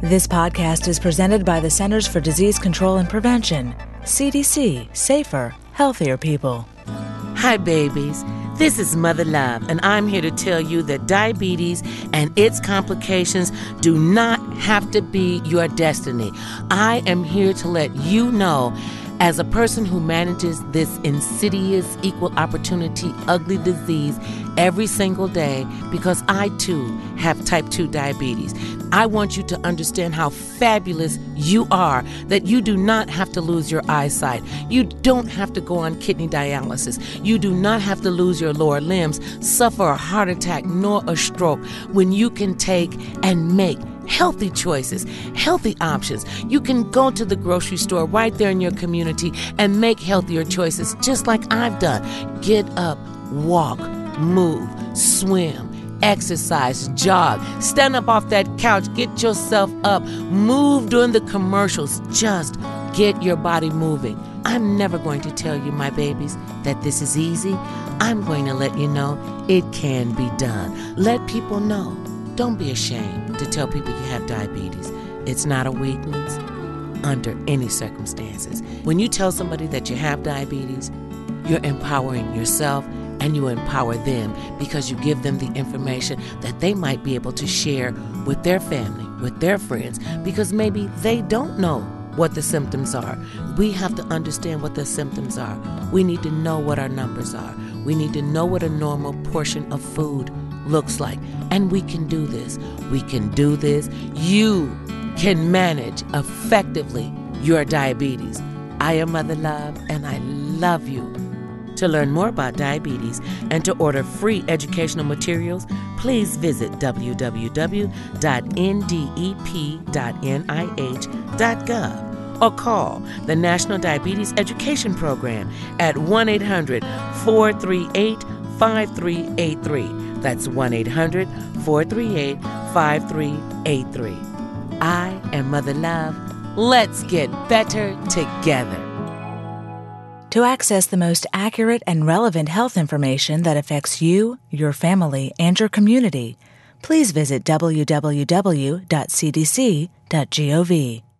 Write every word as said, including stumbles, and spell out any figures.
This podcast is presented by the Centers for Disease Control and Prevention. C D C, safer, healthier people. Hi, babies. This is Mother Love, and I'm here to tell you that diabetes and its complications do not have to be your destiny. I am here to let you know, as a person who manages this insidious, equal opportunity, ugly disease every single day, because I too have type two diabetes. I want you to understand how fabulous you are, that you do not have to lose your eyesight. You don't have to go on kidney dialysis. You do not have to lose your lower limbs, suffer a heart attack, nor a stroke, when you can take and make healthy choices, healthy options. You can go to the grocery store right there in your community and make healthier choices, just like I've done. Get up, walk, move, swim, exercise, jog, stand up off that couch, get yourself up, move during the commercials. Just get your body moving. I'm never going to tell you, my babies, that this is easy. I'm going to let you know it can be done. Let people know. Don't be ashamed to tell people you have diabetes. It's not a weakness under any circumstances. When you tell somebody that you have diabetes, you're empowering yourself and you empower them, because you give them the information that they might be able to share with their family, with their friends, because maybe they don't know what the symptoms are. We have to understand what the symptoms are. We need to know what our numbers are. We need to know what a normal portion of food looks like. And we can do this. We can do this. You can manage effectively your diabetes. I am Mother Love, and I love you. To learn more about diabetes and to order free educational materials, please visit w w w dot n d e p dot n i h dot gov or call the National Diabetes Education Program at one eight hundred, four three eight, five three eight three. That's one eight hundred, four three eight, five three eight three. I am Mother Love. Let's get better together. To access the most accurate and relevant health information that affects you, your family, and your community, please visit w w w dot c d c dot gov.